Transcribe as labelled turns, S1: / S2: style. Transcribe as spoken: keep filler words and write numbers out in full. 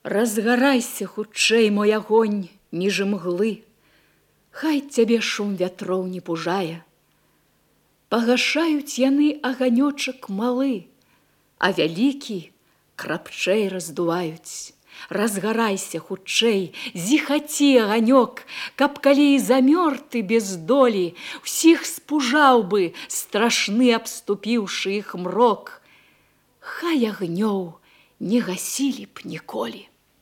S1: Разгарайся хутчэй, мой агонь, між імглы, хай цябе шум вятроў не пужае. Пагашаюць яны аганёчак малы, а вялікі крапчэй раздуваюць. Разгарайся хутчэй, зіхаці аганёк, каб калі замёр ты без долі, усіх спужаў бы, страшны абступіўшы іх мрок. Хай агнёў не гасілі б ніколі.